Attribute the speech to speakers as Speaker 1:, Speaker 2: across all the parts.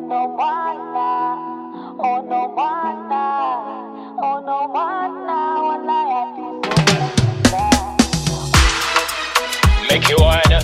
Speaker 1: no mana, oh no mana, oh no mana, walaya
Speaker 2: make you wanna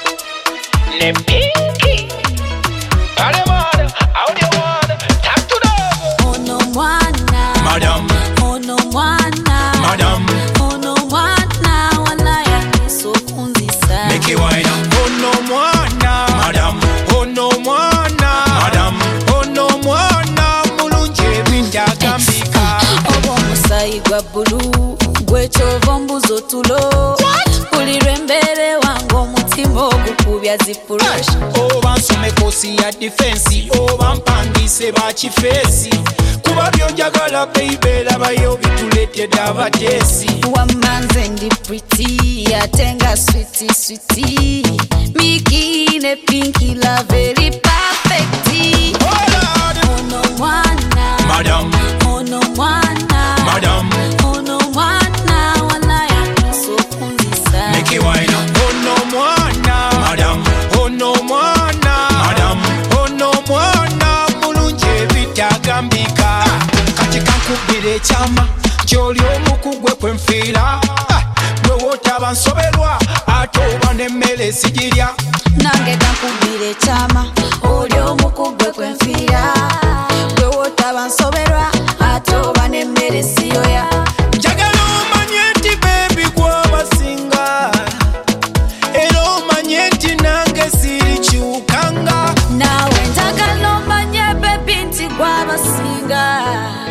Speaker 2: le pinky. Alemana, how do you wanna talk to them?
Speaker 1: oh no mana,
Speaker 2: Madam,
Speaker 1: oh no mana,
Speaker 2: madam,
Speaker 1: oh no mana, walaya so kunzisa.
Speaker 2: make you wanna. Oh no mwana, madam. Oh no mwana, madam. Oh no mwana, mulunje bindagambika.
Speaker 1: Obo musayi gwa bulu, gwe chova mbuzo tulo. Ulirembere wangu omutima ogukubya zipurush.
Speaker 2: Oba nsome kosi ya defense, oba mpangise bakifesi. Kuba byonjagala baby labayo bituletedde abatesi.
Speaker 1: Wamanze ndi pretty, atenga sweetie sweetie. Mikine pinky la very perfect.
Speaker 2: Oh Lord,
Speaker 1: Oh no mwana,
Speaker 2: madam,
Speaker 1: oh no mwana,
Speaker 2: madam,
Speaker 1: oh no mwana, walaya so kunzisa.
Speaker 2: make it wine. Oh no mwana, madam. Oh no mwana, madam. Oh no mwana, mulunje bitagambika. Kati kankubira ekyama gy'oli omukugwe kwenfiira. Gwe wootaba nsoberwa ate oba n'emmere sigirya.
Speaker 1: Nange kankubira ekyama oli omukugwe kwenfiira. Gwe wootaba nsoberwa ate oba n'emmere siyoya.
Speaker 2: Njagala omanye nti baby gwabasinga, era omanye nti nange sirikyukanga.
Speaker 1: Naawe njagala omanye bebi nti gwabasinga,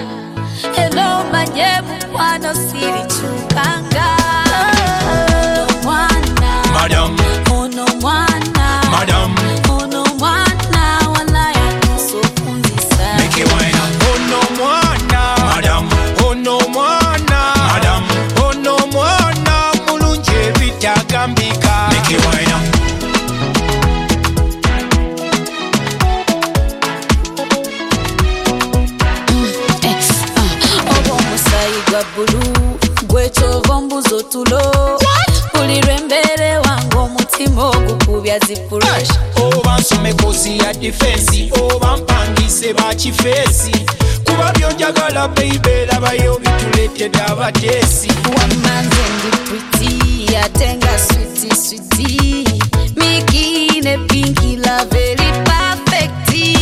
Speaker 1: era omanye mukwano sirikyukanga. Ono mwana,
Speaker 2: Madam,
Speaker 1: ono mwana,
Speaker 2: madam,
Speaker 1: ono mwana, walaya so kunzisa.
Speaker 2: make it wine. Oh no mwana, madam. Oh no mwana, madam. Oh no mwana, mulunje bitagambika. Make it wine.
Speaker 1: Obo omusayi gwa bulu, gwe kyova mbuzo tulo. Ulirembere wangu omutima ogukubya zipurush.
Speaker 2: Oba nsome kosi ya defense, oba mpangise bakifesi. Kuba byonjagala baby labayo bituletedde abatesi.
Speaker 1: Wamanze ndi pretty, atenga sweetie sweetie. Mikine pinky la very perfect.